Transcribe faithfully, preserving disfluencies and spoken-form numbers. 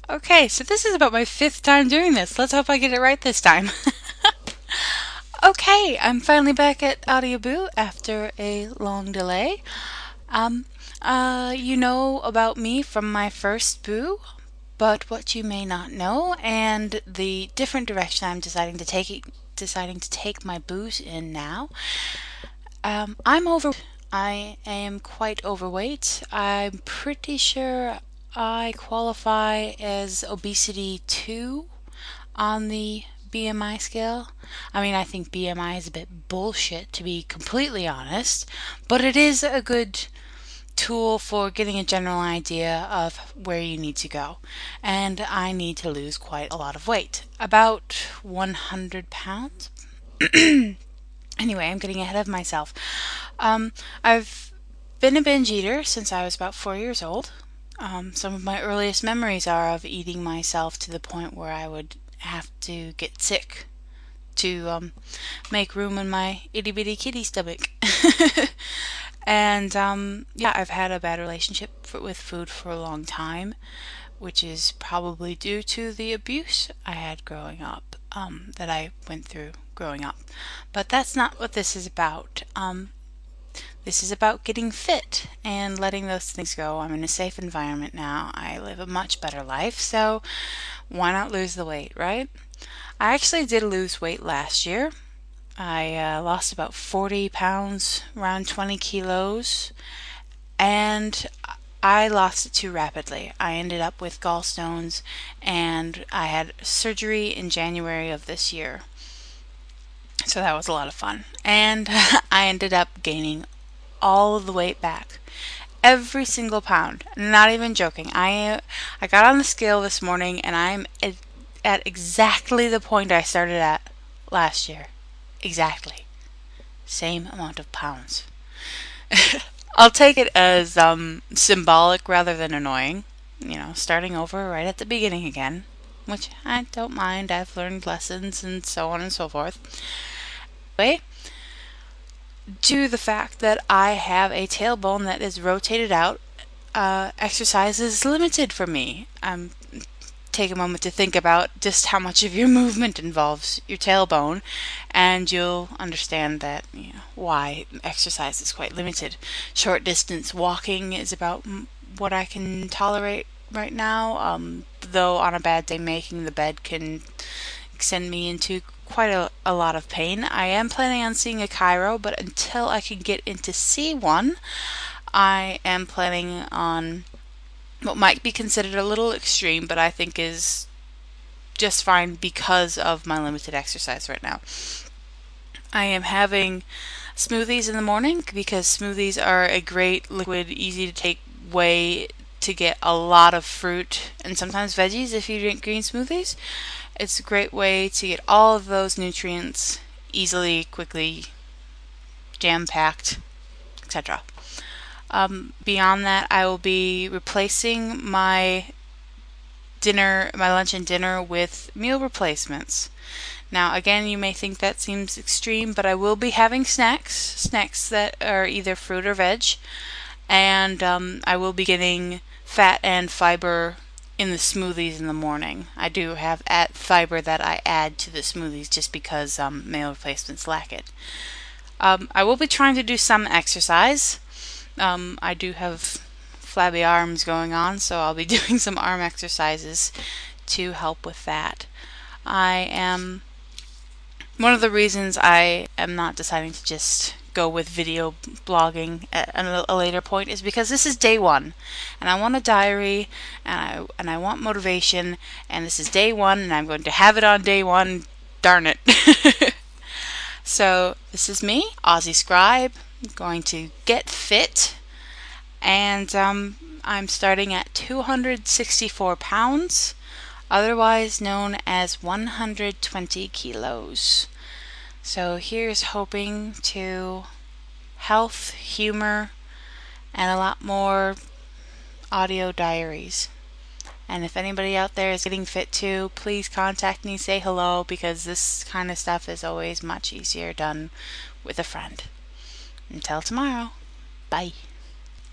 Okay, so this is about my fifth time doing this. Let's hope I get it right this time. Okay, I'm finally back at Audioboo after a long delay. Um, uh, you know about me from my first boo, but what you may not know, and the different direction I'm deciding to take it, deciding to take my boos in now. Um, I'm over. I am quite overweight. I'm pretty sure I qualify as obesity two on the B M I scale. I mean, I think B M I is a bit bullshit, to be completely honest, but it is a good tool for getting a general idea of where you need to go. And I need to lose quite a lot of weight, about one hundred pounds. Anyway, I'm getting ahead of myself. Um, I've been a binge eater since I was about four years old. Um, some of my earliest memories are of eating myself to the point where I would have to get sick to um, make room in my itty bitty kitty stomach. And um, yeah, I've had a bad relationship for, with food for a long time, which is probably due to the abuse I had growing up, um, that I went through growing up. But that's not what this is about. Um, this is about getting fit and letting those things go. I'm in a safe environment now. I live a much better life, so why not lose the weight, right? I actually did lose weight last year. I uh, lost about forty pounds, around twenty kilos, and I lost it too rapidly. I ended up with gallstones, and I had surgery in January of this year. So that was a lot of fun. And I ended up gaining all of the weight back. Every single pound. Not even joking. I I got on the scale this morning and I'm at, at exactly the point I started at last year. Exactly. Same amount of pounds. I'll take it as um, symbolic rather than annoying. You know, starting over right at the beginning again, which I don't mind. I've learned lessons and so on and so forth. Anyway, due to the fact that I have a tailbone that is rotated out, uh, exercise is limited for me. Um, take a moment to think about just how much of your movement involves your tailbone, and you'll understand that, you know, why exercise is quite limited. Short distance walking is about what I can tolerate right now, um, though on a bad day making the bed can send me into quite a, a lot of pain. I am planning on seeing a chiro, but until I can get into see one, I am planning on what might be considered a little extreme, but I think is just fine because of my limited exercise right now. I am having smoothies in the morning because smoothies are a great liquid, easy to take way to get a lot of fruit and sometimes veggies if you drink green smoothies. It's a great way to get all of those nutrients easily, quickly, jam-packed, et cetera. Um, beyond that, I will be replacing my dinner, my lunch and dinner with meal replacements. Now, again, you may think that seems extreme, but I will be having snacks, snacks that are either fruit or veg, and um, I will be getting fat and fiber in the smoothies in the morning. I do have at fiber that I add to the smoothies just because um, meal replacements lack it. Um, I will be trying to do some exercise. Um, I do have flabby arms going on, so I'll be doing some arm exercises to help with that. I am one of the reasons I am not deciding to just go with video blogging at a later point is because this is day one, and I want a diary, and I and I want motivation, and this is day one, and I'm going to have it on day one. Darn it! So this is me, Aussie Scribe, going to get fit, and um, I'm starting at two hundred sixty-four pounds, otherwise known as one hundred twenty kilos. So here's hoping to health, humor, and a lot more audio diaries. And if anybody out there is getting fit too, please contact me, say hello, because this kind of stuff is always much easier done with a friend. Until tomorrow, bye.